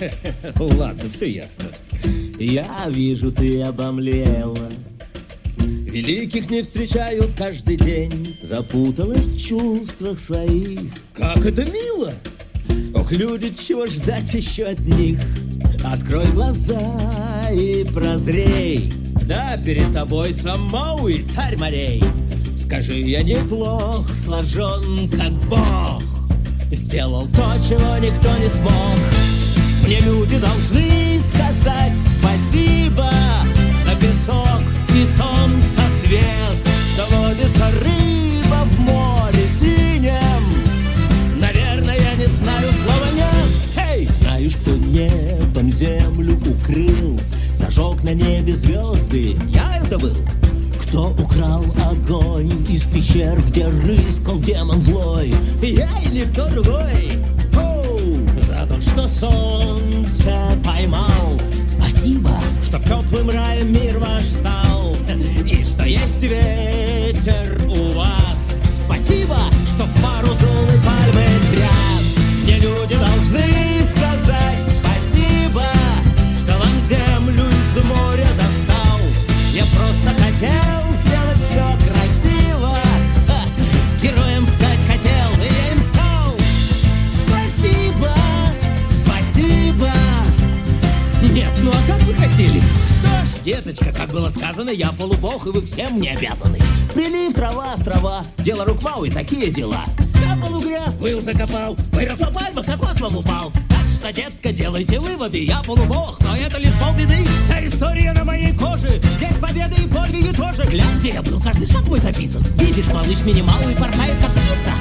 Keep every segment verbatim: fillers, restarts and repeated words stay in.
Ладно, все ясно. Я вижу, ты обомлела. Великих не встречают каждый день. Запуталась в чувствах своих. Как это мило! Ох, люди, чего ждать еще от них? Открой глаза и прозрей. Да, перед тобой Самоуи, царь морей. Скажи, я неплох сложен, как Бог. Сделал то, чего никто не смог. Мне люди должны сказать спасибо за песок и солнца свет, что водится рыба в море синем. Наверное, я не знаю слова нет. Эй! Знаешь, кто небом землю укрыл, зажег на небе звезды? Я это был. Кто украл огонь из пещер, где рыскал демон злой? Я и никто другой. Оу! За то, что солнце поймал. Спасибо, что в теплым рае мир ваш стал. И что есть ветер у вас. Спасибо, что в пару сдул и пальмы тряс. Мне люди должны сказать спасибо, что вам землю из моря достал. Я просто хотел сделать все красиво. Ха! Героем стать хотел, и я им стал. Спасибо, спасибо. Нет, ну а как вы хотели? Что ж, деточка, как было сказано, я полубог, и вы всем мне обязаны. Прилив, трава, острова, дело рук Мау и такие дела. Сапал угря, выл закопал, выросла пальма, кокос вам упал. Так что, детка, делайте выводы, я полубог, но это лишь полбеды. Вся история на моей коже, здесь победы и подвиги тоже. Глянь, где я был, каждый шаг мой записан. Видишь, малыш минимал и порхает как птица.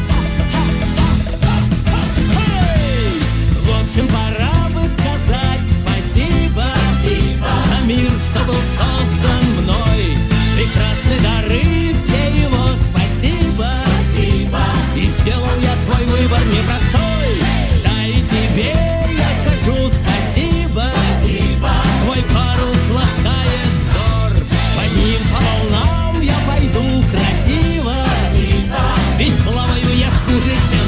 В общем, пора бы сказать спасибо, спасибо за мир, что был создан мной. Прекрасны дары, все его спасибо, спасибо. И сделал я свой выбор непростой. Да и тебе я скажу спасибо, спасибо. Твой парус ласкает взор, под ним по волнам я пойду красиво, спасибо. Ведь плаваю я хуже, чем